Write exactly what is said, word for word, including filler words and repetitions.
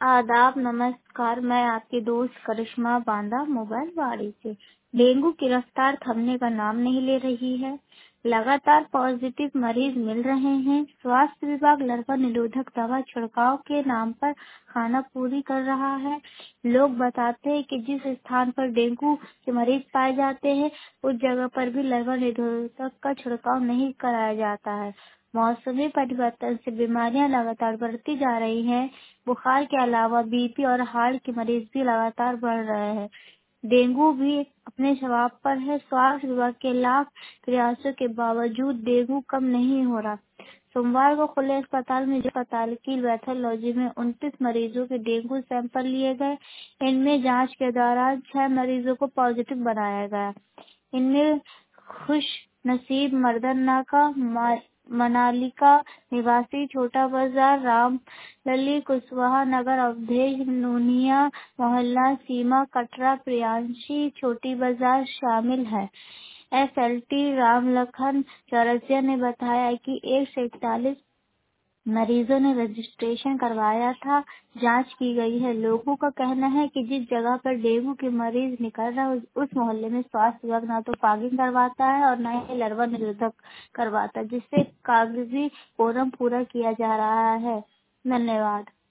आदाब नमस्कार। मैं आपकी दोस्त करिश्मा बांदा मोबाइल वाड़ी से। डेंगू की रफ्तार थमने का नाम नहीं ले रही है। लगातार पॉजिटिव मरीज मिल रहे हैं। स्वास्थ्य विभाग larva निरोधक दवा छिड़काव के नाम पर खानापूरी कर रहा है। लोग बताते हैं कि जिस स्थान पर डेंगू के मरीज पाए जाते हैं उस जगह पर भी larva निरोधक का छिड़काव नहीं कराया जाता है। मौसमी परिवर्तन से बीमारियां लगातार बढ़ती जा रही हैं। बुखार के अलावा बीपी और हार्ट के मरीज भी लगातार बढ़ रहे हैं। डेंगू भी अपने शवाब पर है। स्वास्थ्य विभाग के लाख प्रयासों के बावजूद डेंगू कम नहीं हो रहा। सोमवार को खुले अस्पताल में अस्पताल की पैथोलॉजी में उनतीस मरीजों के डेंगू सैंपल लिए गए। इनमें जांच के दौरान छह मरीजों को पॉजिटिव बनाया गया। इनमें खुश नसीब मर्दन्ना मनाली का निवासी, छोटा बाजार राम लली कुशवाहा नगर अवधेश नूनिया मोहल्ला सीमा कटरा प्रियांशी छोटी बाजार शामिल है। एसएलटी रामलखन चौरसिया ने बताया कि एक से इकतालीस मरीजों ने रजिस्ट्रेशन करवाया था। जांच की गई है। लोगों का कहना है कि जिस जगह पर डेंगू के मरीज निकल रहे हैं उस मोहल्ले में स्वास्थ्य विभाग न तो फॉगिंग करवाता है और न ही larva निरोधक करवाता है, जिससे कागजी कोरम पूरा किया जा रहा है। धन्यवाद।